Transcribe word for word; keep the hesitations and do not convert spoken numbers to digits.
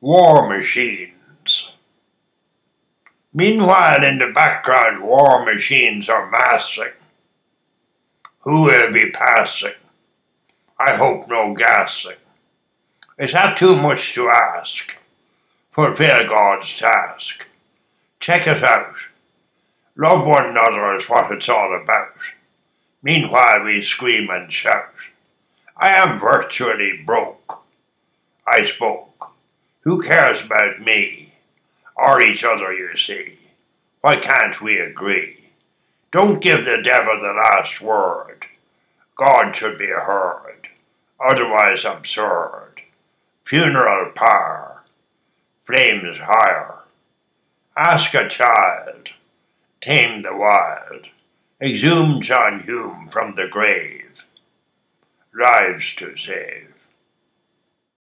War machines. Meanwhile, in the background, war machines are massing. Who will be passing? I hope no gassing. Is that too much to ask? Fulfill God's task. Check it out. Love one another is what it's all about. Meanwhile we scream and shout. I am virtually broke. I spoke. Who cares about me? Or each other, you see. Why can't we agree? Don't give the devil the last word. God should be heard. Otherwise absurd. Funeral pyre. Flames higher. Ask a child. Tame the wild. Exhume John Hume from the grave. Lives to save.